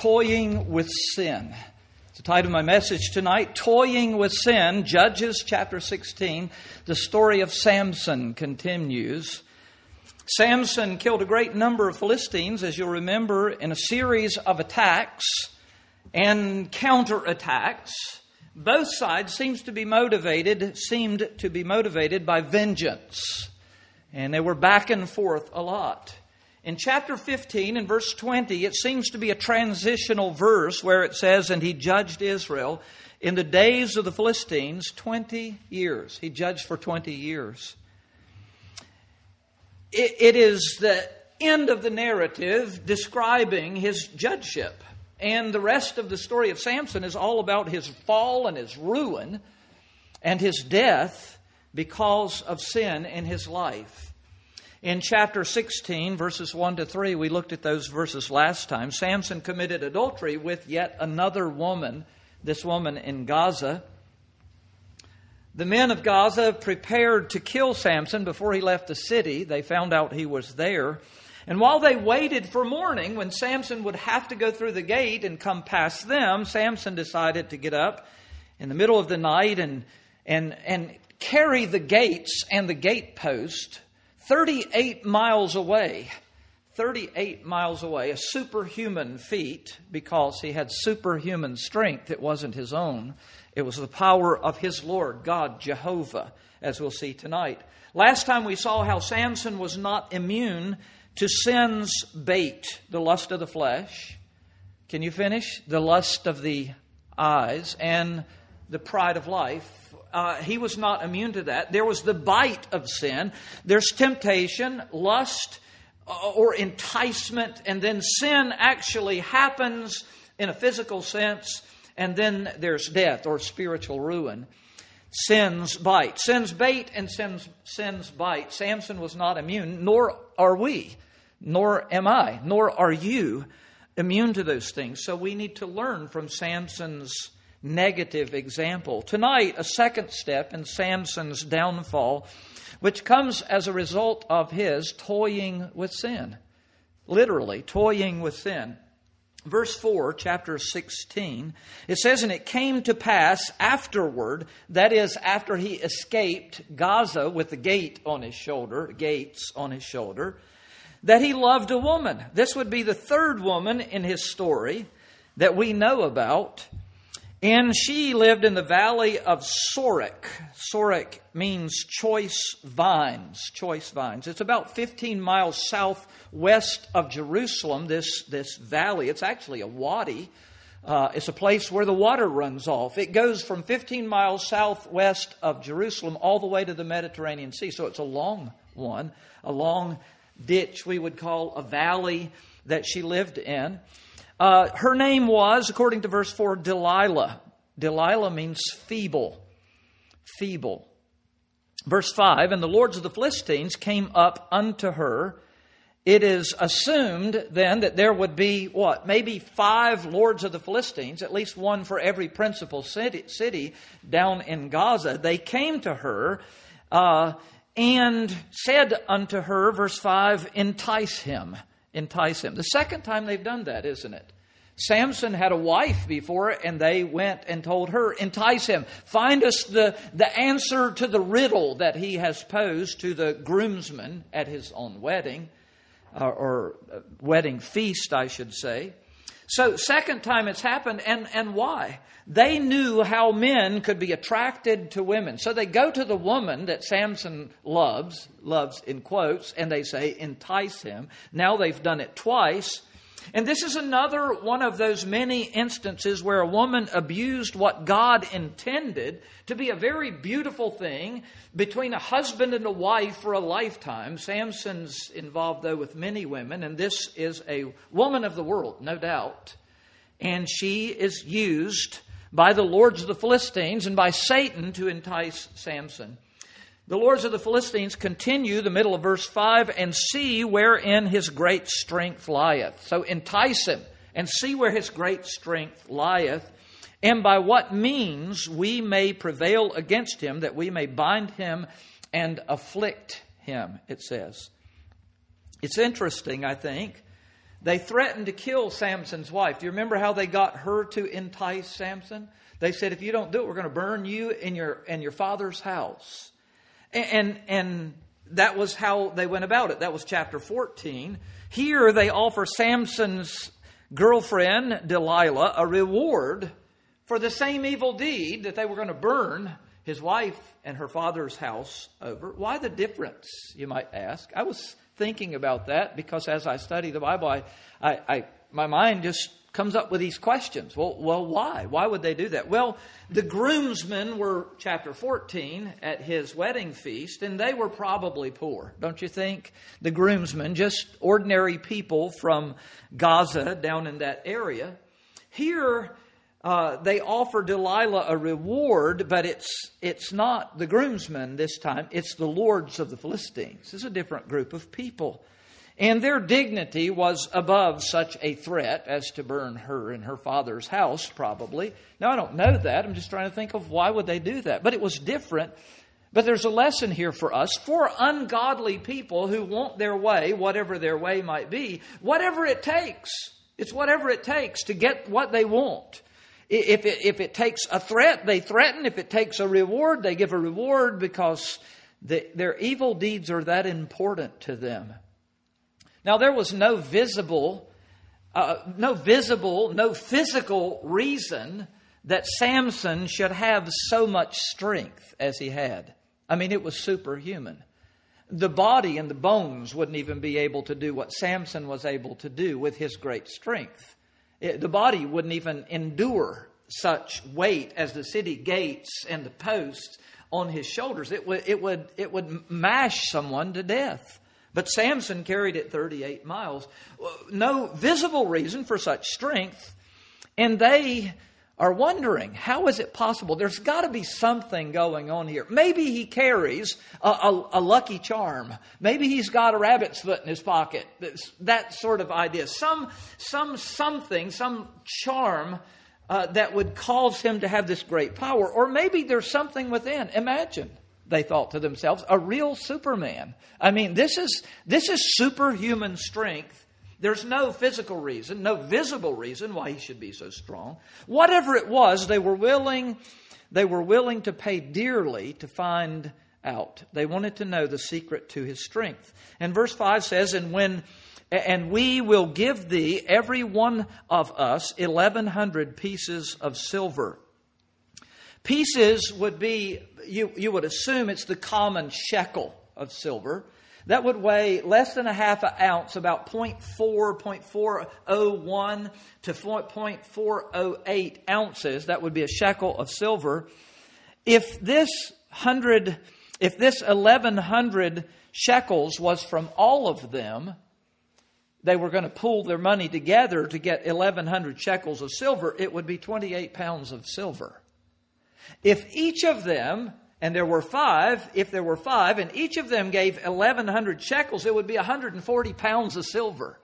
Toying with Sin. It's the title of my message tonight, Toying with Sin. Judges chapter 16. The story of Samson continues. Samson killed a great number of Philistines, as you'll remember, in a series of attacks and counterattacks. Both sides seemed to be motivated by vengeance. And they were back and forth a lot. In chapter 15, in verse 20, it seems to be a transitional verse where it says, "And he judged Israel in the days of the Philistines 20 years. He judged for 20 years. It is the end of the narrative describing his judgeship. And the rest of the story of Samson is all about his fall and his ruin and his death because of sin in his life. In chapter 16, verses 1 to 3, we looked at those verses last time. Samson committed adultery with yet another woman, this woman in Gaza. The men of Gaza prepared to kill Samson before he left the city. They found out he was there. And while they waited for morning, when Samson would have to go through the gate and come past them, Samson decided to get up in the middle of the night and carry the gates and the gate post 38 miles away. 38 miles away, a superhuman feat because he had superhuman strength. It wasn't his own. It was the power of his Lord, God, Jehovah, as we'll see tonight. Last time we saw how Samson was not immune to sin's bait, the lust of the flesh. Can you finish? The lust of the eyes and the pride of life. He was not immune to that. There was the bite of sin. There's temptation, lust, or enticement, and then sin actually happens in a physical sense, and then there's death or spiritual ruin. Sin's bite. Sin's bait and sin's bite. Samson was not immune, nor are we, nor am I, nor are you immune to those things. So we need to learn from Samson's negative example. Tonight, a second step in Samson's downfall, which comes as a result of his toying with sin. Literally, toying with sin. Verse 4, chapter 16, it says, "And it came to pass afterward," that is, after he escaped Gaza with the gates on his shoulder, "that he loved a woman." This would be the third woman in his story that we know about. "And she lived in the valley of Sorek." Sorek means choice vines. Choice vines. It's about 15 miles southwest of Jerusalem, this valley. It's actually a wadi. It's a place where the water runs off. It goes from 15 miles southwest of Jerusalem all the way to the Mediterranean Sea. So it's a long one, a long ditch we would call a valley that she lived in. Her name was, according to verse 4, Delilah. Delilah means feeble. Feeble. Verse 5, "And the lords of the Philistines came up unto her." It is assumed then that there would be, maybe 5 lords of the Philistines, at least one for every principal city down in Gaza. They came to her and said unto her, verse 5, "Entice him." Entice him. The second time they've done that, isn't it? Samson had a wife before, and they went and told her, "Entice him. Find us the answer to the riddle that he has posed to the groomsmen at his own wedding, or wedding feast, I should say." So second time it's happened, and why? They knew how men could be attracted to women. So they go to the woman that Samson loves in quotes, and they say, "Entice him." Now they've done it twice. And this is another one of those many instances where a woman abused what God intended to be a very beautiful thing between a husband and a wife for a lifetime. Samson's involved, though, with many women, and this is a woman of the world, no doubt. And she is used by the lords of the Philistines and by Satan to entice Samson. The lords of the Philistines continue, the middle of verse 5, "And see wherein his great strength lieth." So entice him and see where his great strength lieth, "and by what means we may prevail against him, that we may bind him and afflict him," it says. It's interesting, I think, They threatened to kill Samson's wife. Do you remember how they got her to entice Samson? They said, if you don't do it, we're going to burn you in your father's house. And that was how they went about it. That was chapter 14. Here they offer Samson's girlfriend, Delilah, a reward for the same evil deed that they were going to burn his wife and her father's house over. Why the difference, you might ask? I was thinking about that because as I study the Bible, my mind just comes up with these questions. Well, why? Why would they do that? Well, the groomsmen were, chapter 14, at his wedding feast, and they were probably poor, don't you think? The groomsmen, just ordinary people from Gaza down in that area. Here, they offer Delilah a reward, but it's not the groomsmen this time. It's the lords of the Philistines. It's a different group of people. And their dignity was above such a threat as to burn her in her father's house, probably. Now, I don't know that. I'm just trying to think of why would they do that. But it was different. But there's a lesson here for us. For ungodly people who want their way, whatever their way might be, whatever it takes. It's whatever it takes to get what they want. If it takes a threat, they threaten. If it takes a reward, they give a reward because their evil deeds are that important to them. Now, there was no physical reason that Samson should have so much strength as he had. I mean, it was superhuman. The body and the bones wouldn't even be able to do what Samson was able to do with his great strength. The body wouldn't even endure such weight as the city gates and the posts on his shoulders. It would mash someone to death. But Samson carried it 38 miles. No visible reason for such strength. And they are wondering, how is it possible? There's got to be something going on here. Maybe he carries a lucky charm. Maybe he's got a rabbit's foot in his pocket. That sort of idea. Some charm that would cause him to have this great power. Or maybe there's something within. Imagine, they thought to themselves, a real Superman. I mean, this is superhuman strength. There's no physical reason, no visible reason why he should be so strong. Whatever it was, they were willing to pay dearly to find out. They wanted to know the secret to his strength. And verse 5 says, And we will give thee, every one of us, 1,100 pieces of silver. Pieces would be, you would assume it's the common shekel of silver. That would weigh less than a half an ounce, about 0.401 to 0.408 ounces. That would be a shekel of silver. If this 1,100 shekels was from all of them, they were going to pool their money together to get 1,100 shekels of silver, it would be 28 pounds of silver. If each of them, and there were five, and each of them gave 1,100 shekels, it would be 140 pounds of silver.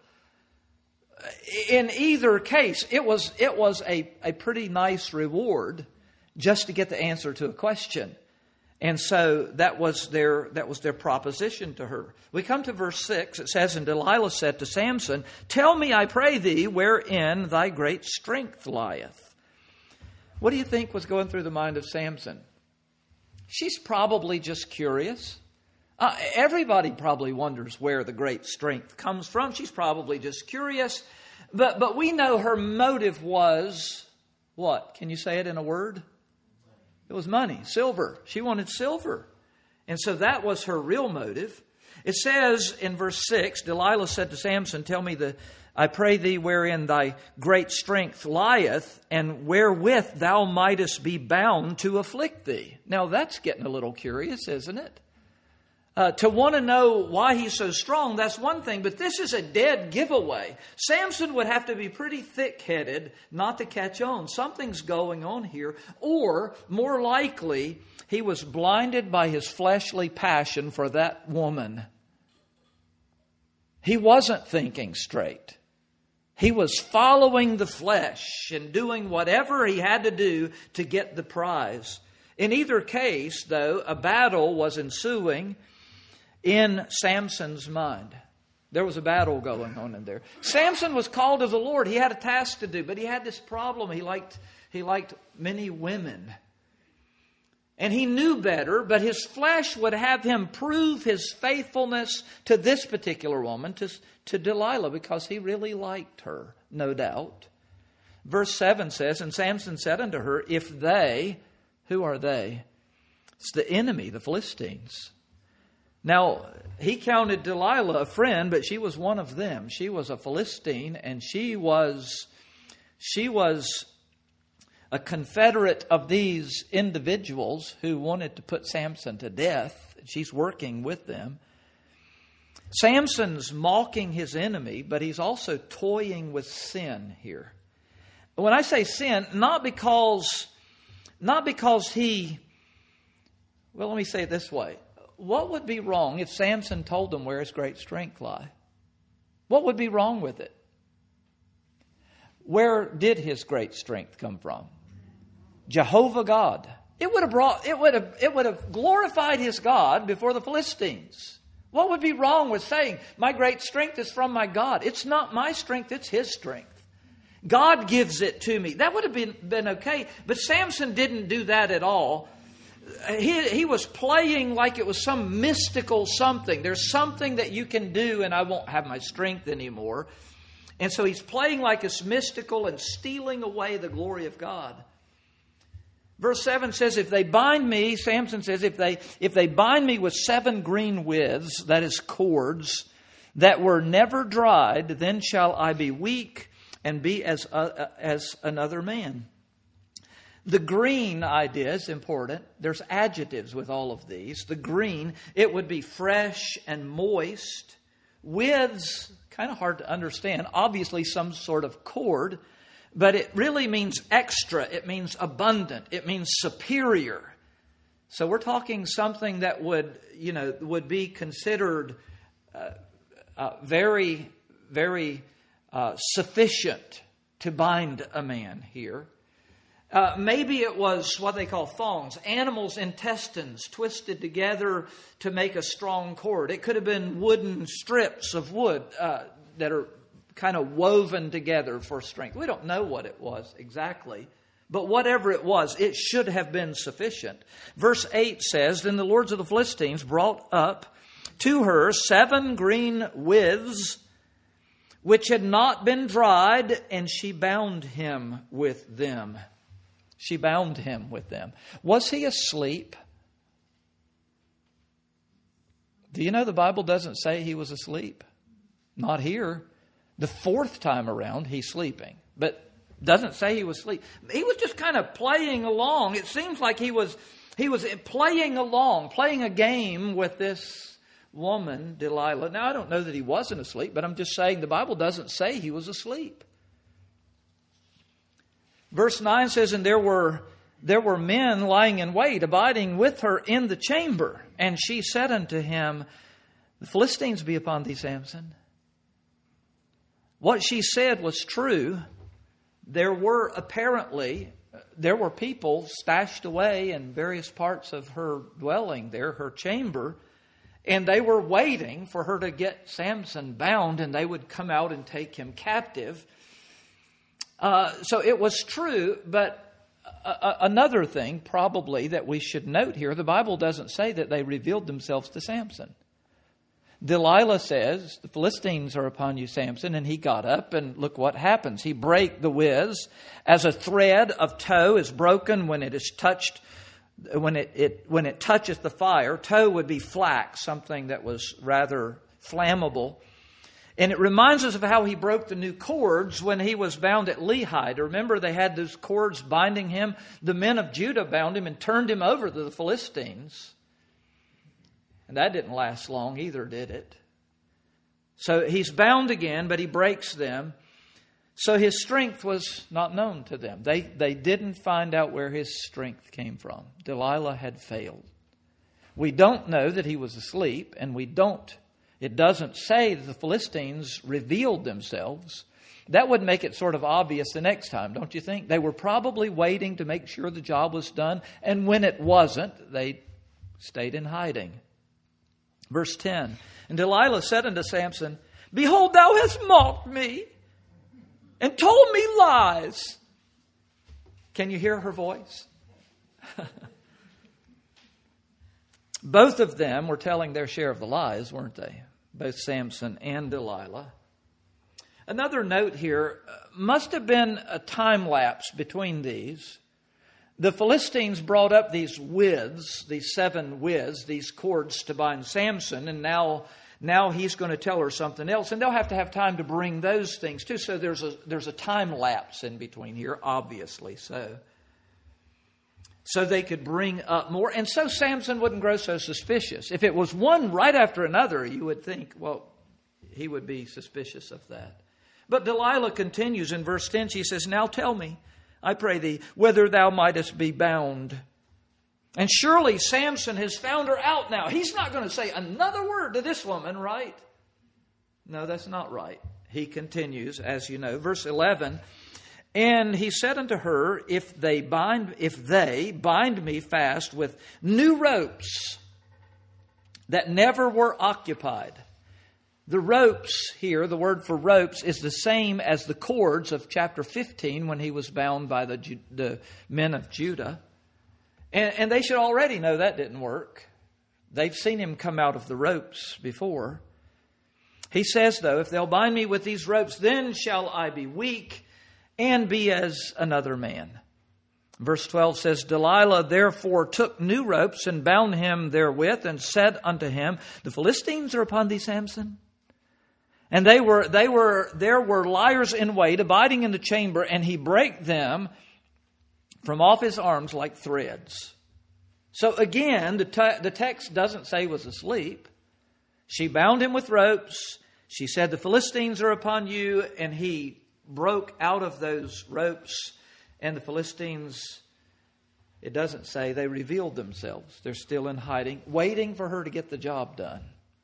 In either case, it was a pretty nice reward just to get the answer to a question. And so that was their proposition to her. We come to verse 6. It says, And Delilah said to Samson, Tell me, I pray thee, wherein thy great strength lieth. What do you think was going through the mind of Samson? She's probably just curious. Everybody probably wonders where the great strength comes from. She's probably just curious. But we know her motive was what? Can you say it in a word? It was money, silver. She wanted silver. And so that was her real motive. It says in verse 6, Delilah said to Samson, Tell me, I pray thee, wherein thy great strength lieth, and wherewith thou mightest be bound to afflict thee. Now that's getting a little curious, isn't it? To want to know why he's so strong, that's one thing, but this is a dead giveaway. Samson would have to be pretty thick-headed not to catch on. Something's going on here. Or, more likely, he was blinded by his fleshly passion for that woman. He wasn't thinking straight. He was following the flesh and doing whatever he had to do to get the prize. In either case, though, a battle was ensuing in Samson's mind. There was a battle going on in there. Samson was called of the Lord. He had a task to do, but he had this problem. He liked many women. And he knew better, but his flesh would have him prove his faithfulness to this particular woman, to Delilah, because he really liked her, no doubt. Verse 7 says, and Samson said unto her, if they, who are they? It's the enemy, the Philistines. Now, he counted Delilah a friend, but she was one of them. She was a Philistine, and she was a confederate of these individuals who wanted to put Samson to death. She's working with them. Samson's mocking his enemy, but he's also toying with sin here. When I say sin, not because he... Well, let me say it this way. What would be wrong if Samson told them where his great strength lie? What would be wrong with it? Where did his great strength come from? Jehovah God. It would have glorified his God before the Philistines. What would be wrong with saying, my great strength is from my God? It's not my strength, it's his strength. God gives it to me. That would have been okay. But Samson didn't do that at all. He was playing like it was some mystical something. There's something that you can do and I won't have my strength anymore. And so he's playing like it's mystical and stealing away the glory of God. Verse 7 says, if they bind me, Samson says, if they bind me with 7 green withes, that is cords, that were never dried, then shall I be weak and be as another man. The green idea is important. There's adjectives with all of these. The green, it would be fresh and moist. Withs, kind of hard to understand. Obviously some sort of cord. But it really means extra. It means abundant. It means superior. So we're talking something that would be considered very, very sufficient to bind a man here. Maybe it was what they call thongs, animals' intestines twisted together to make a strong cord. It could have been wooden strips of wood that are kind of woven together for strength. We don't know what it was exactly, but whatever it was, it should have been sufficient. Verse 8 says, then the lords of the Philistines brought up to her 7 green withes, which had not been dried, and she bound him with them. She bound him with them. Was he asleep? Do you know the Bible doesn't say he was asleep? Not here. The 4th time around, he's sleeping. But doesn't say he was asleep. He was just kind of playing along. It seems like he was playing along, playing a game with this woman, Delilah. Now, I don't know that he wasn't asleep, but I'm just saying the Bible doesn't say he was asleep. Verse 9 says, and there were men lying in wait, abiding with her in the chamber. And she said unto him, the Philistines be upon thee, Samson. What she said was true. There were people stashed away in various parts of her dwelling there, her chamber, and they were waiting for her to get Samson bound, and they would come out and take him captive. So it was true, but another thing probably that we should note here, the Bible doesn't say that they revealed themselves to Samson. Delilah says, the Philistines are upon you, Samson, and he got up, and look what happens. He brake the withs as a thread of tow is broken when it is touched, when it touches the fire. Tow would be flax, something that was rather flammable. And it reminds us of how he broke the new cords when he was bound at Lehi. Remember, they had those cords binding him. The men of Judah bound him and turned him over to the Philistines. And that didn't last long either, did it? So he's bound again, but he breaks them. So his strength was not known to them. They didn't find out where his strength came from. Delilah had failed. We don't know that he was asleep, and it doesn't say that the Philistines revealed themselves. That would make it sort of obvious the next time, don't you think? They were probably waiting to make sure the job was done, and when it wasn't, they stayed in hiding. Verse 10, and Delilah said unto Samson, Behold, thou hast mocked me and told me lies. Can you hear her voice? Both of them were telling their share of the lies, weren't they? Both Samson and Delilah. Another note here, must have been a time lapse between these. The Philistines brought up these withes, these 7 withes, these cords to bind Samson, and now he's going to tell her something else, and they'll have to have time to bring those things too. So there's a time lapse in between here, obviously so they could bring up more, and so Samson wouldn't grow so suspicious. If it was one right after another, you would think, well, he would be suspicious of that. But Delilah continues in verse 10. She says, now tell me, I pray thee, whether thou mightest be bound. And surely Samson has found her out now. He's not going to say another word to this woman, right? No, that's not right. He continues, as you know, verse 11. And he said unto her, if they bind me fast with new ropes that never were occupied. The ropes here, the word for ropes, is the same as the cords of chapter 15 when he was bound by the men of Judah. And they should already know that didn't work. They've seen him come out of the ropes before. He says, though, if they'll bind me with these ropes, then shall I be weak and be as another man. Verse 12 says, Delilah therefore took new ropes and bound him therewith and said unto him, the Philistines are upon thee, Samson. And there were liars in wait, abiding in the chamber, and he brake them from off his arms like threads. So again, the text doesn't say he was asleep. She bound him with ropes. She said, the Philistines are upon you, and he broke out of those ropes, and the Philistines, it doesn't say, they revealed themselves. They're still in hiding, waiting for her to get the job done.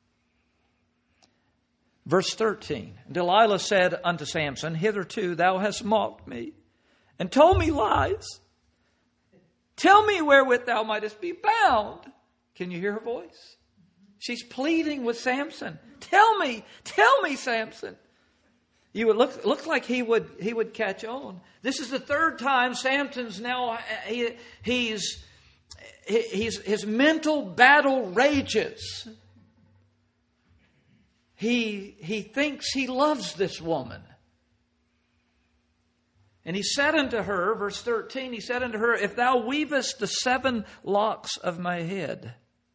Verse 13, Delilah said unto Samson, hitherto thou hast mocked me and told me lies. Tell me wherewith thou mightest be bound. Can you hear her voice? She's pleading with Samson. Tell me, Samson. You would look like he would catch on. This is the third time Samson's now his mental battle rages. He thinks he loves this woman. And he said unto her, verse 13, he said unto her, if thou weavest the 7 locks of my head.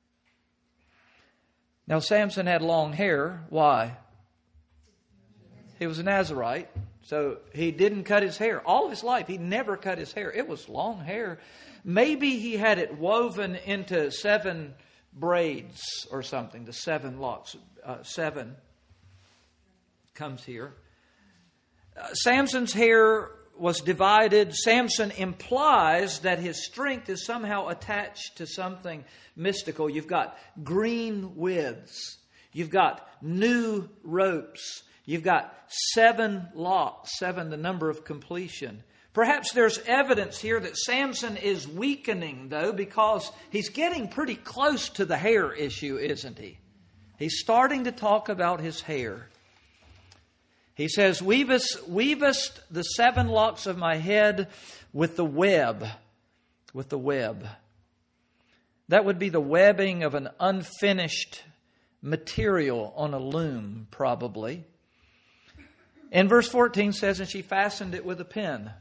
Now Samson had long hair. Why? He was a Nazarite, so he didn't cut his hair. All of his life, he never cut his hair. It was long hair. Maybe he had it woven into 7 braids or something, the 7 locks. 7 comes here. Samson's hair was divided. Samson implies that his strength is somehow attached to something mystical. You've got green withes. You've got new ropes. You've got 7 locks, 7 the number of completion. Perhaps there's evidence here that Samson is weakening, though, because he's getting pretty close to the hair issue, isn't he? He's starting to talk about his hair. He says, weavest the 7 locks of my head with the web. With the web. That would be the webbing of an unfinished material on a loom, probably. And verse 14 says, and she fastened it with a pin.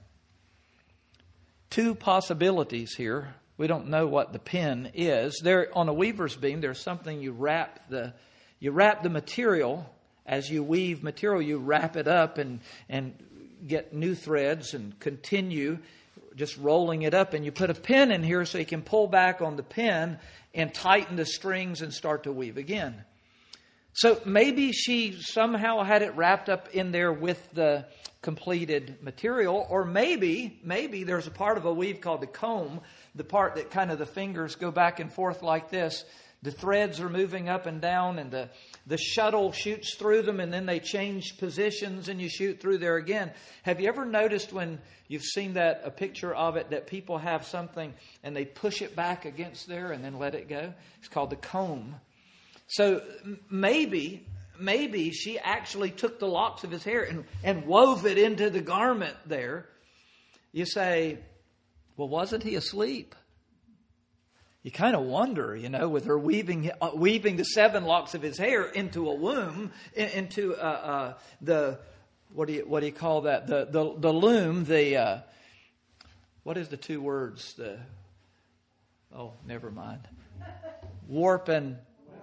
2 possibilities here. We don't know what the pin is. There on a weaver's beam, there's something you wrap the material. As you weave material, you wrap it up and get new threads and continue just rolling it up. And you put a pin in here so you can pull back on the pin and tighten the strings and start to weave again. So maybe she somehow had it wrapped up in there with the completed material. Or maybe there's a part of a weave called the comb, the part that kind of the fingers go back and forth like this. The threads are moving up and down, and the shuttle shoots through them, and then they change positions, and you shoot through there again. Have you ever noticed when you've seen a picture of it, that people have something and they push it back against there and then let it go? It's called the comb. So maybe maybe she actually took the locks of his hair and wove it into the garment there. You say, well, wasn't he asleep? You kind of wonder, with her weaving the 7 locks of his hair into a womb, into the, what do you call that? The loom, what is the 2 words? Never mind. Warp and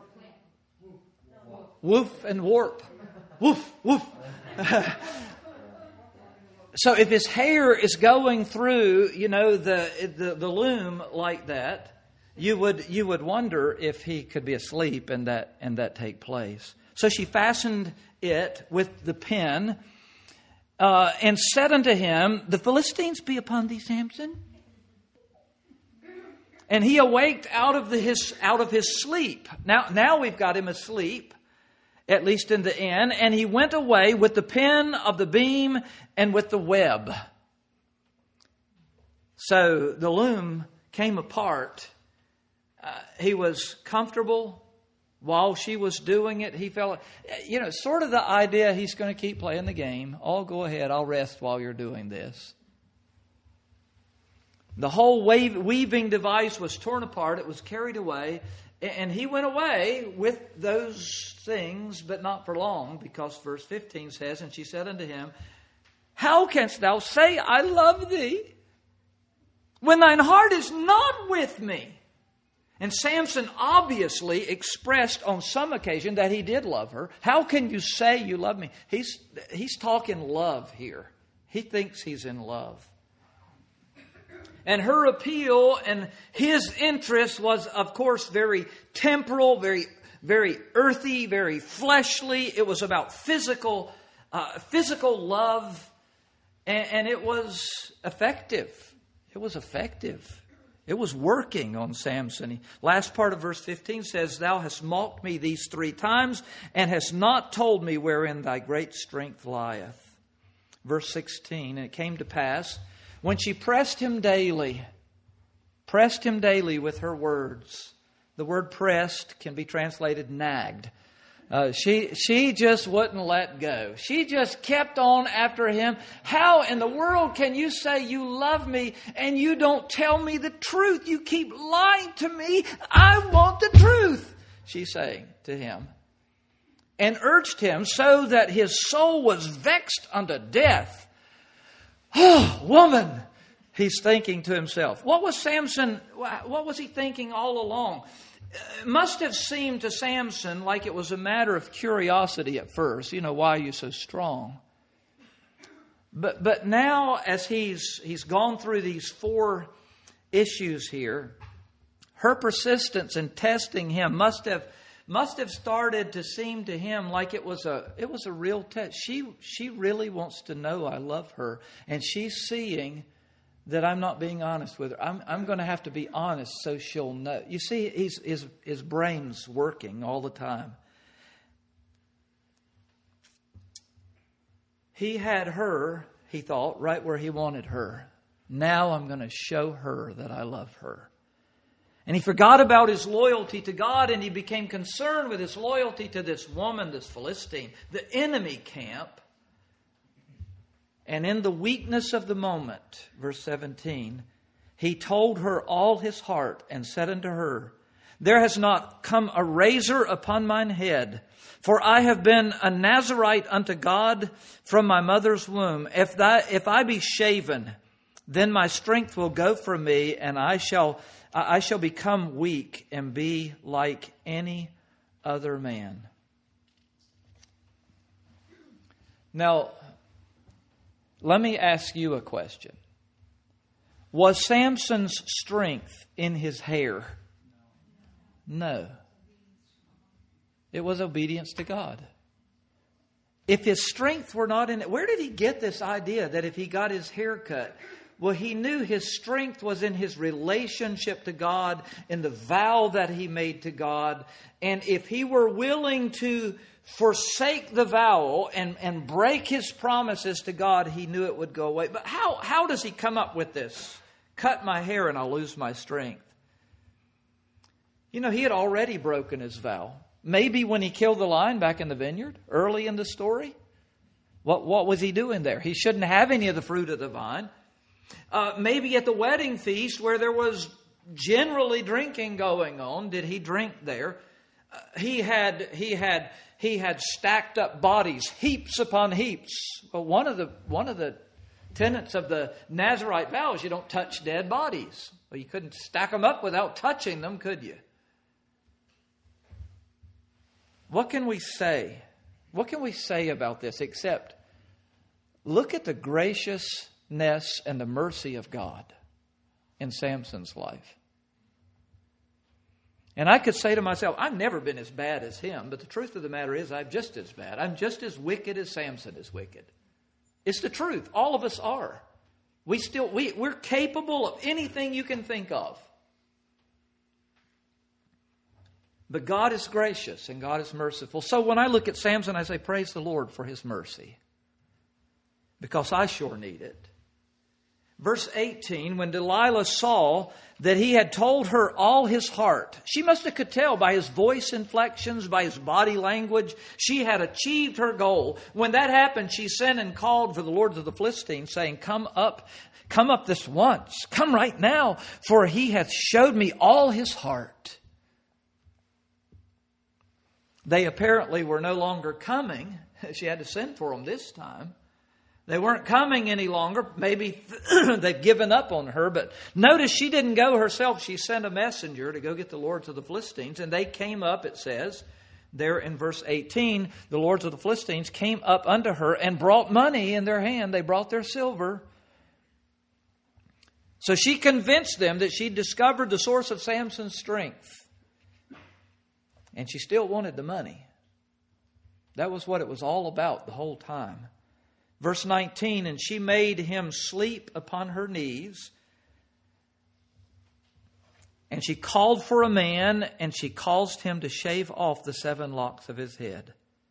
woof and warp. Woof, woof. So if his hair is going through, the loom like that, you would wonder if he could be asleep and that take place. So she fastened it with the pin and said unto him, the Philistines be upon thee, Samson. And he awaked out of his sleep. Now we've got him asleep, at least in the inn, and he went away with the pin of the beam and with the web. So the loom came apart. He was comfortable while she was doing it. He felt, sort of the idea he's going to keep playing the game. Oh, go ahead, I'll rest while you're doing this. The whole weaving device was torn apart. It was carried away. And he went away with those things, but not for long, because verse 15 says, and she said unto him, how canst thou say, I love thee, when thine heart is not with me? And Samson obviously expressed on some occasion that he did love her. How can you say you love me? He's talking love here. He thinks he's in love. And her appeal and his interest was, of course, very temporal, very, very earthy, very fleshly. It was about physical love, and it was effective. It was effective. It was working on Samson. Last part of verse 15 says, thou hast mocked me these 3 times, and hast not told me wherein thy great strength lieth. Verse 16, and it came to pass, when she pressed him daily with her words. The word pressed can be translated nagged. She just wouldn't let go. She just kept on after him. How in the world can you say you love me and you don't tell me the truth? You keep lying to me. I want the truth, she's saying to him. And urged him so that his soul was vexed unto death. Oh, woman, he's thinking to himself. What was he thinking all along? It must have seemed to Samson like it was a matter of curiosity at first. Why are you so strong? But now, as he's gone through these 4 issues here, her persistence in testing him must have started to seem to him like it was a real test. She really wants to know I love her, and she's seeing that I'm not being honest with her. I'm going to have to be honest so she'll know. You see, his brain's working all the time. He had her, he thought, right where he wanted her. Now I'm going to show her that I love her. And he forgot about his loyalty to God, and he became concerned with his loyalty to this woman, this Philistine, the enemy camp. And in the weakness of the moment, verse 17, he told her all his heart and said unto her, there has not come a razor upon mine head, for I have been a Nazarite unto God from my mother's womb. If I be shaven, then my strength will go from me, and I shall become weak and be like any other man. Now, let me ask you a question. Was Samson's strength in his hair? No. It was obedience to God. If his strength were not in it, where did he get this idea that if he got his hair cut? Well, he knew his strength was in his relationship to God, in the vow that he made to God. And if he were willing to forsake the vow and break his promises to God, he knew it would go away. But how does he come up with this? Cut my hair and I'll lose my strength. He had already broken his vow. Maybe when he killed the lion back in the vineyard, early in the story. What was he doing there? He shouldn't have any of the fruit of the vine. Maybe at the wedding feast where there was generally drinking going on, did he drink there? He had stacked up bodies, heaps upon heaps. But one of the tenets of the Nazirite vow is you don't touch dead bodies. Well, you couldn't stack them up without touching them, could you? What can we say? What can we say about this except look at the graciousness and the mercy of God in Samson's life? And I could say to myself, I've never been as bad as him, but the truth of the matter is I'm just as bad. I'm just as wicked as Samson is wicked. It's the truth. All of us are. We're capable of anything you can think of. But God is gracious and God is merciful. So when I look at Samson, I say, praise the Lord for His mercy. Because I sure need it. Verse 18, when Delilah saw that he had told her all his heart, she must have could tell by his voice inflections, by his body language, she had achieved her goal. When that happened, she sent and called for the lords of the Philistines, saying, come up this once, come right now, for he hath showed me all his heart. They apparently were no longer coming. She had to send for them this time. They weren't coming any longer. Maybe they've given up on her. But notice she didn't go herself. She sent a messenger to go get the lords of the Philistines. And they came up, it says, there in verse 18, the lords of the Philistines came up unto her and brought money in their hand. They brought their silver. So she convinced them that she'd discovered the source of Samson's strength. And she still wanted the money. That was what it was all about the whole time. Verse 19, and she made him sleep upon her knees. And she called for a man, and she caused him to shave off the 7 locks of his head.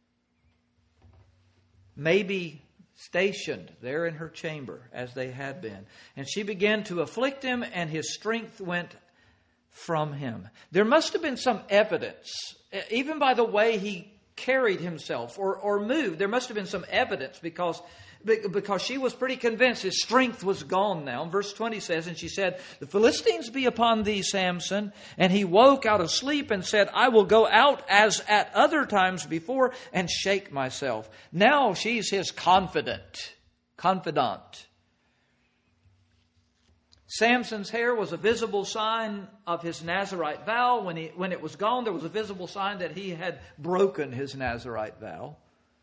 Maybe stationed there in her chamber as they had been. And she began to afflict him, and his strength went from him. There must have been some evidence, even by the way he carried himself or moved. There must have been some evidence because she was pretty convinced his strength was gone now. Verse 20 says, and she said, the Philistines be upon thee, Samson. And he woke out of sleep and said, I will go out as at other times before and shake myself. Now she's his confidant. Samson's hair was a visible sign of his Nazirite vow. When it was gone, there was a visible sign that he had broken his Nazirite vow.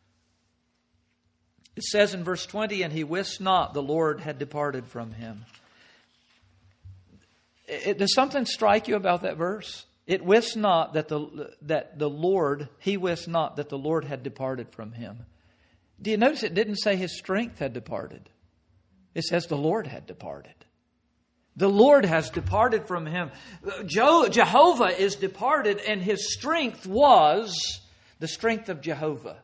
It says in verse 20, and he wist not the Lord had departed from him. Does something strike you about that verse? It wist not that he wist not that the Lord had departed from him. Do you notice it didn't say his strength had departed? It says the Lord had departed. The Lord has departed from him. Jehovah is departed, and his strength was the strength of Jehovah.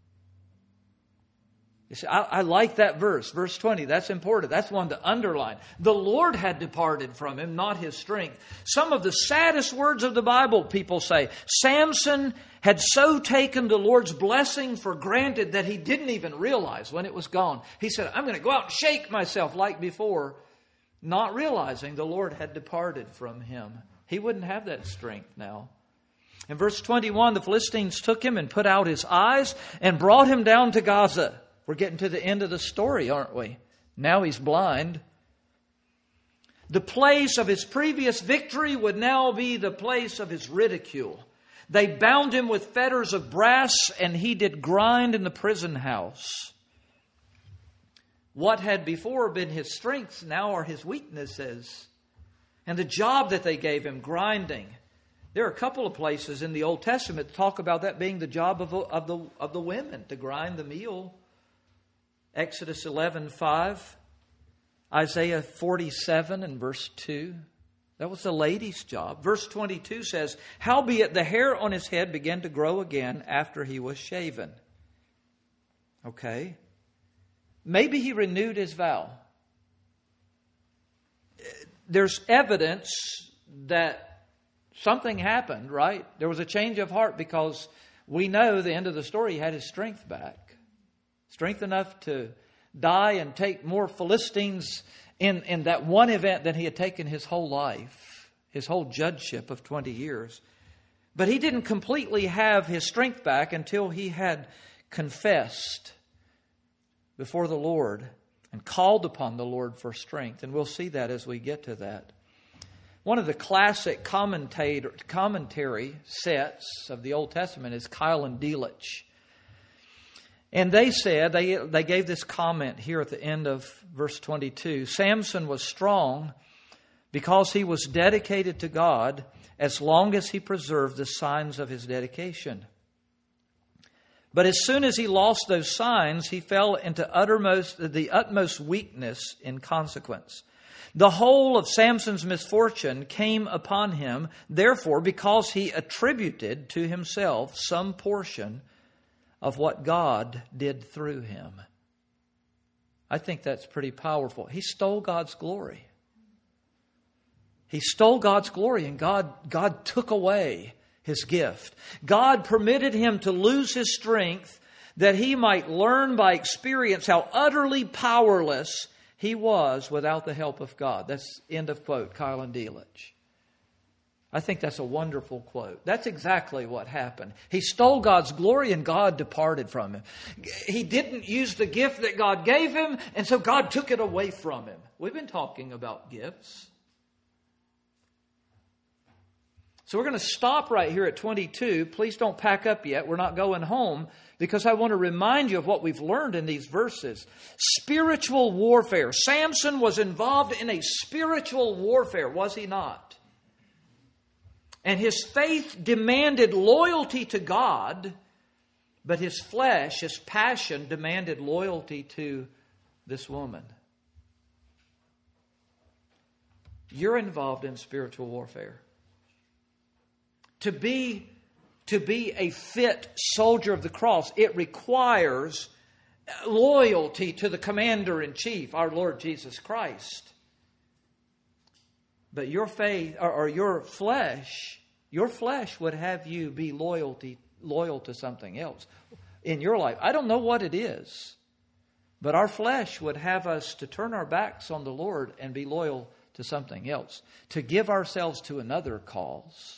You see, I like that verse, verse 20. That's important. That's one to underline. The Lord had departed from him, not his strength. Some of the saddest words of the Bible, people say. Samson had so taken the Lord's blessing for granted that he didn't even realize when it was gone. He said, I'm going to go out and shake myself like before, not realizing the Lord had departed from him. He wouldn't have that strength now. In verse 21, the Philistines took him and put out his eyes and brought him down to Gaza. We're getting to the end of the story, aren't we? Now he's blind. The place of his previous victory would now be the place of his ridicule. They bound him with fetters of brass, and he did grind in the prison house. What had before been his strengths now are his weaknesses. And the job that they gave him, grinding. There are a couple of places in the Old Testament that talk about that being the job of the women, to grind the meal. Exodus 11:5, Isaiah 47 and verse 2. That was the lady's job. Verse 22 says, howbeit the hair on his head began to grow again after he was shaven. Okay. Maybe he renewed his vow. There's evidence that something happened, right? There was a change of heart, because we know the end of the story, he had his strength back. Strength enough to die and take more Philistines in that one event than he had taken his whole life, his whole judgeship of 20 years. But he didn't completely have his strength back until he had confessed before the Lord and called upon the Lord for strength. And we'll see that as we get to that. One of the classic commentary sets of the Old Testament is Keil and Delitzsch. And they said, they gave this comment here at the end of verse 22. Samson was strong because he was dedicated to God as long as he preserved the signs of his dedication. But as soon as he lost those signs, he fell into the utmost weakness in consequence. The whole of Samson's misfortune came upon him, therefore, because he attributed to himself some portion of what God did through him. I think that's pretty powerful. He stole God's glory. He stole God's glory, and God took away his gift. God permitted him to lose his strength that he might learn by experience how utterly powerless he was without the help of God. That's end of quote, Keil and Delitzsch. I think that's a wonderful quote. That's exactly what happened. He stole God's glory and God departed from him. He didn't use the gift that God gave him, and so God took it away from him. We've been talking about gifts. So we're going to stop right here at 22. Please don't pack up yet. We're not going home, because I want to remind you of what we've learned in these verses. Spiritual warfare. Samson was involved in a spiritual warfare, was he not? And his faith demanded loyalty to God, but his flesh, his passion, demanded loyalty to this woman. You're involved in spiritual warfare. To be a fit soldier of the cross, it requires loyalty to the commander-in-chief, our Lord Jesus Christ. But your faith or your flesh would have you be loyal to something else in your life. I don't know what it is, but our flesh would have us to turn our backs on the Lord and be loyal to something else, to give ourselves to another cause.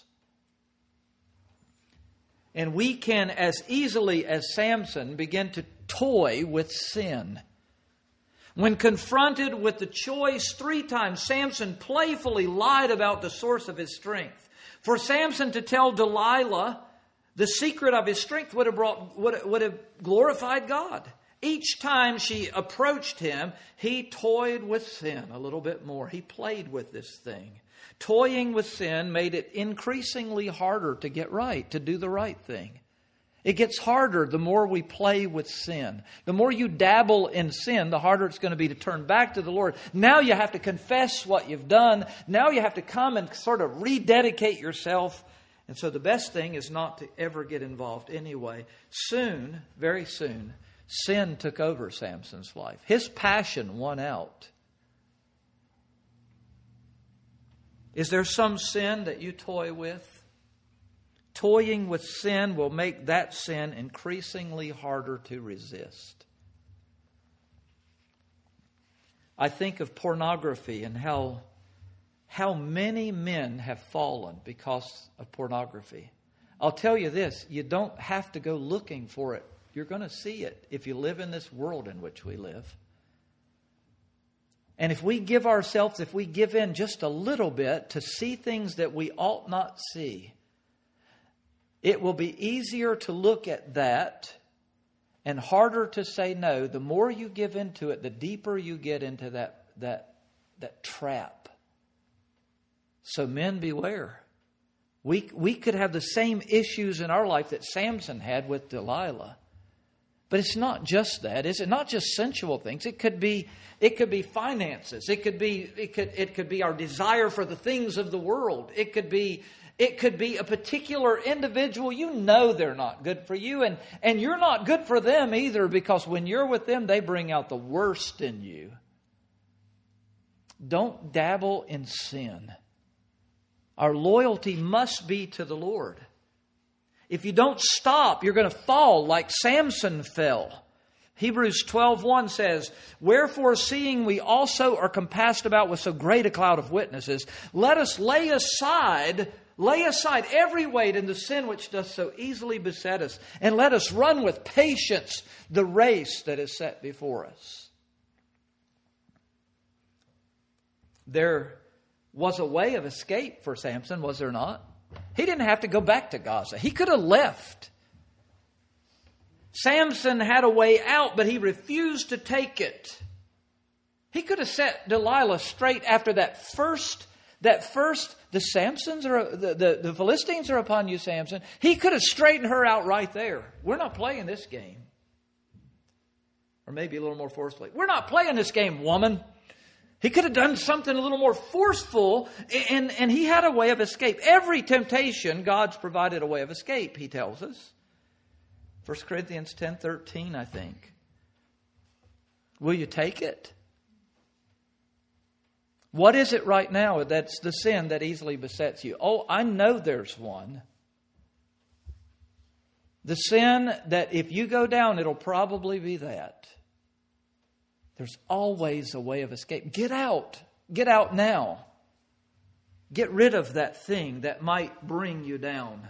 And we can, as easily as Samson, begin to toy with sin. When confronted with the choice 3 times, Samson playfully lied about the source of his strength. For Samson to tell Delilah the secret of his strength would have glorified God. Each time she approached him, he toyed with sin a little bit more. He played with this thing. Toying with sin made it increasingly harder to get right, to do the right thing. It gets harder the more we play with sin. The more you dabble in sin, the harder it's going to be to turn back to the Lord. Now you have to confess what you've done. Now you have to come and sort of rededicate yourself. And so the best thing is not to ever get involved anyway. Soon, very soon, sin took over Samson's life. His passion won out. Is there some sin that you toy with? Toying with sin will make that sin increasingly harder to resist. I think of pornography and how many men have fallen because of pornography. I'll tell you this, you don't have to go looking for it. You're going to see it if you live in this world in which we live. And if we give in just a little bit to see things that we ought not see, it will be easier to look at that and harder to say no. The more you give into it, the deeper you get into that trap. So men, beware. We could have the same issues in our life that Samson had with Delilah. But it's not just that, is it? Not just sensual things. It could be finances. It could be our desire for the things of the world. It could be a particular individual. You know they're not good for you, and you're not good for them either, because when you're with them, they bring out the worst in you. Don't dabble in sin. Our loyalty must be to the Lord. If you don't stop, you're going to fall like Samson fell. Hebrews 12:1 says, "Wherefore, seeing we also are compassed about with so great a cloud of witnesses, let us lay aside every weight and the sin which doth so easily beset us, and let us run with patience the race that is set before us." There was a way of escape for Samson, was there not? He didn't have to go back to Gaza. He could have left. Samson had a way out, but he refused to take it. He could have set Delilah straight after the Philistines are upon you, Samson. He could have straightened her out right there. We're not playing this game. Or maybe a little more forcefully. We're not playing this game, woman. He could have done something a little more forceful, and he had a way of escape. Every temptation, God's provided a way of escape, he tells us. 1 Corinthians 10:13, I think. Will you take it? What is it right now that's the sin that easily besets you? Oh, I know there's one. The sin that if you go down, it'll probably be that. There's always a way of escape. Get out. Get out now. Get rid of that thing that might bring you down.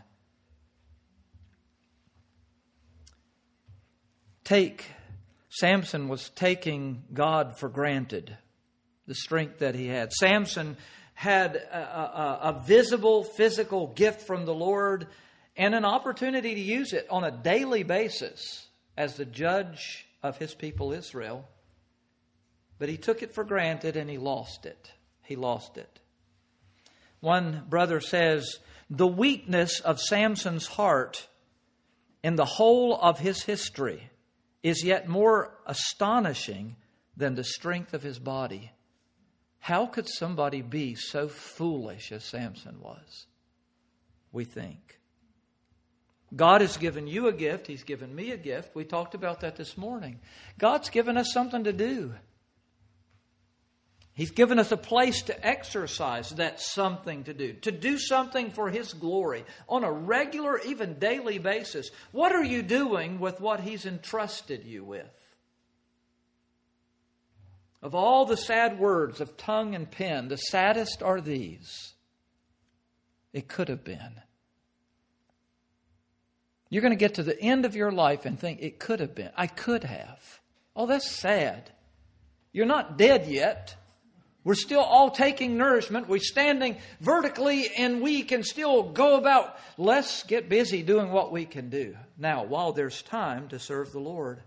Samson was taking God for granted, the strength that he had. Samson had a visible, physical gift from the Lord and an opportunity to use it on a daily basis as the judge of his people Israel. But he took it for granted and he lost it. He lost it. One brother says, the weakness of Samson's heart in the whole of his history is yet more astonishing than the strength of his body. How could somebody be so foolish as Samson was? We think. God has given you a gift. He's given me a gift. We talked about that this morning. God's given us something to do. He's given us a place to exercise that something to do something for His glory on a regular, even daily basis. What are you doing with what He's entrusted you with? Of all the sad words of tongue and pen, the saddest are these. It could have been. You're going to get to the end of your life and think, it could have been. I could have. Oh, that's sad. You're not dead yet. We're still all taking nourishment. We're standing vertically and we can still go about. Let's get busy doing what we can do now while there's time to serve the Lord.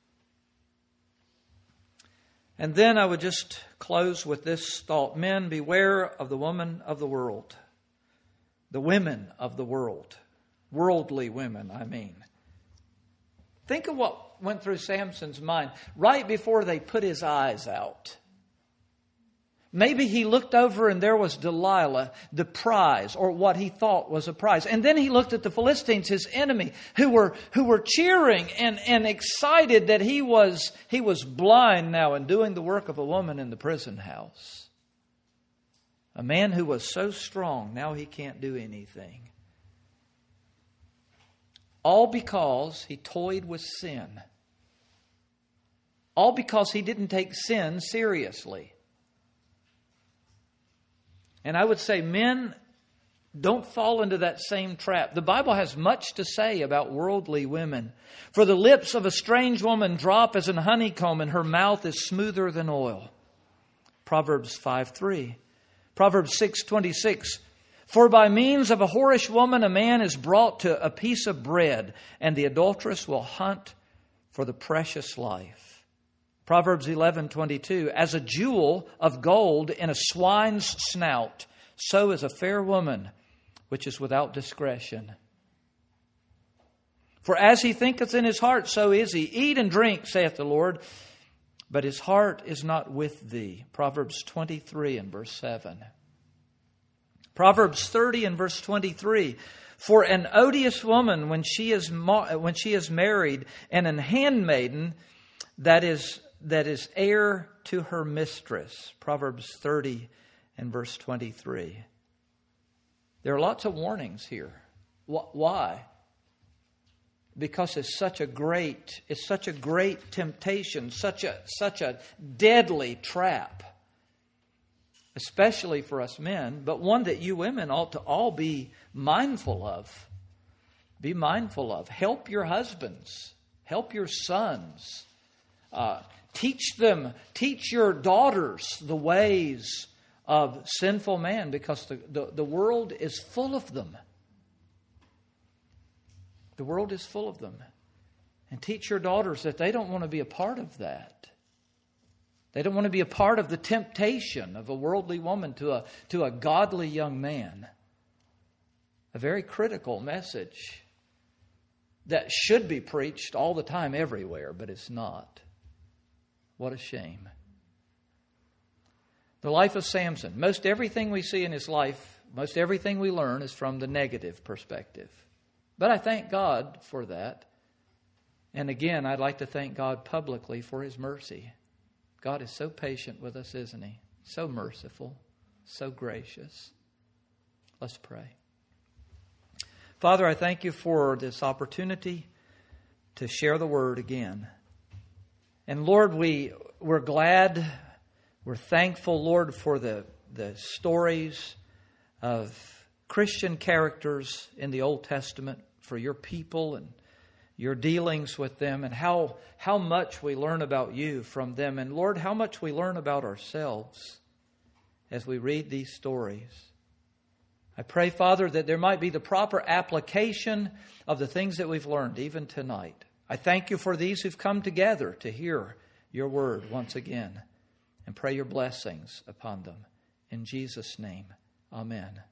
And then I would just close with this thought. Men, beware of the woman of the world. The women of the world. Worldly women, I mean. Think of what went through Samson's mind right before they put his eyes out. Maybe he looked over and there was Delilah, the prize, or what he thought was a prize. And then he looked at the Philistines, his enemy, who were cheering and excited that he was blind now and doing the work of a woman in the prison house. A man who was so strong, now he can't do anything. All because he toyed with sin. All because he didn't take sin seriously. And I would say, men, don't fall into that same trap. The Bible has much to say about worldly women. For the lips of a strange woman drop as an honeycomb, and her mouth is smoother than oil. Proverbs 5:3. Proverbs 6:26. For by means of a whorish woman a man is brought to a piece of bread, and the adulteress will hunt for the precious life. Proverbs 11:22, as a jewel of gold in a swine's snout, so is a fair woman which is without discretion. For as he thinketh in his heart, so is he. Eat and drink, saith the Lord, but his heart is not with thee. Proverbs 23 and verse 7. Proverbs 30 and verse 23. For an odious woman when she is married, and an handmaiden that is heir to her mistress. Proverbs 30 and verse 23. There are lots of warnings here. Why? Because it's such a great temptation, such a deadly trap, especially for us men, but one that you women ought to all be mindful of. Be mindful of. Help your husbands. Help your sons. Teach your daughters the ways of sinful man, because the world is full of them. The world is full of them. And teach your daughters that they don't want to be a part of that. They don't want to be a part of the temptation of a worldly woman to a godly young man. A very critical message that should be preached all the time everywhere, but it's not. What a shame. The life of Samson. Most everything we see in his life, most everything we learn is from the negative perspective. But I thank God for that. And again, I'd like to thank God publicly for His mercy. God is so patient with us, isn't He? So merciful, so gracious. Let's pray. Father, I thank You for this opportunity to share the Word again. And Lord, we're glad, we're thankful, Lord, for the stories of Christian characters in the Old Testament, for Your people and Your dealings with them, and how much we learn about You from them. And Lord, how much we learn about ourselves as we read these stories. I pray, Father, that there might be the proper application of the things that we've learned even tonight. I thank You for these who've come together to hear Your word once again, and pray Your blessings upon them. In Jesus' name, amen.